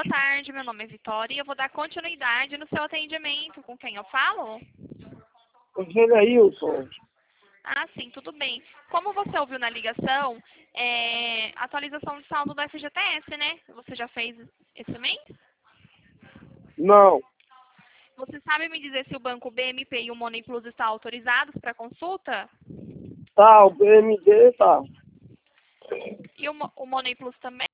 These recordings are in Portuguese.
tarde. Meu nome é Vitória e eu vou dar continuidade no seu atendimento. Com quem eu falo? Geneilson. Ah, sim, tudo bem. Como você ouviu na ligação, atualização de saldo do FGTS, né? Você já fez esse mês? Não. Você sabe me dizer se o banco BMP e o Money Plus estão autorizados para consulta? Tá, o BMD tá. E o Money Plus também?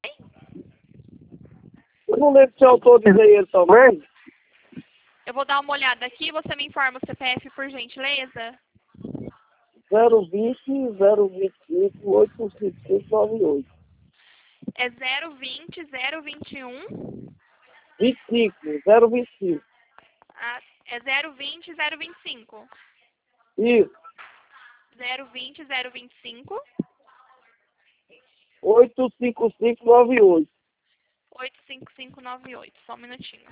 Eu não lembro se eu autorizei ele também. Eu vou dar uma olhada aqui e você me informa o CPF, por gentileza? 020 025 85598. É 020 021 25, 025. é 020 025. Isso, 020 025 85598. 85598. Só um minutinho.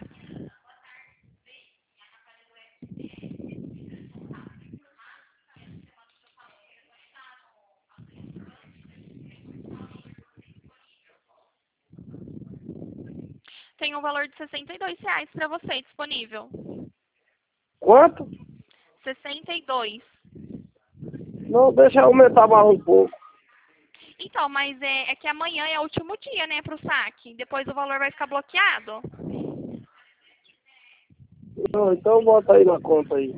Tem um valor de R$ 62 para você disponível. Quanto? 62. Não, deixa eu aumentar mais um pouco. Então, mas é que amanhã é o último dia, né, para o saque. Depois o valor vai ficar bloqueado. Não, então bota aí na conta aí.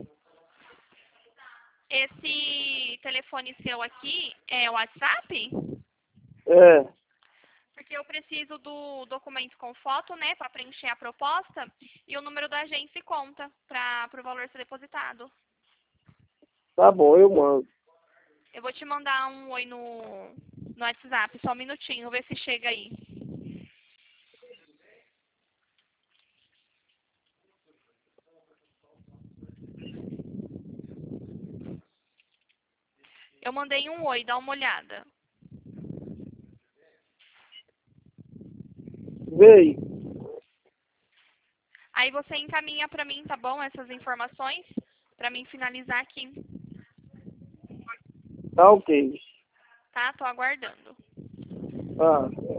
Esse telefone seu aqui é o WhatsApp? É, Porque eu preciso do documento com foto, né, para preencher a proposta e o número da agência e conta para o valor ser depositado. tá bom, eu mando. Eu vou te mandar um oi no WhatsApp, só um minutinho, ver se chega aí. Eu mandei um oi, dá uma olhada. Veio. Aí você encaminha para mim, tá bom, essas informações, para mim finalizar aqui, Tá ok. tá? Tô aguardando. Ah.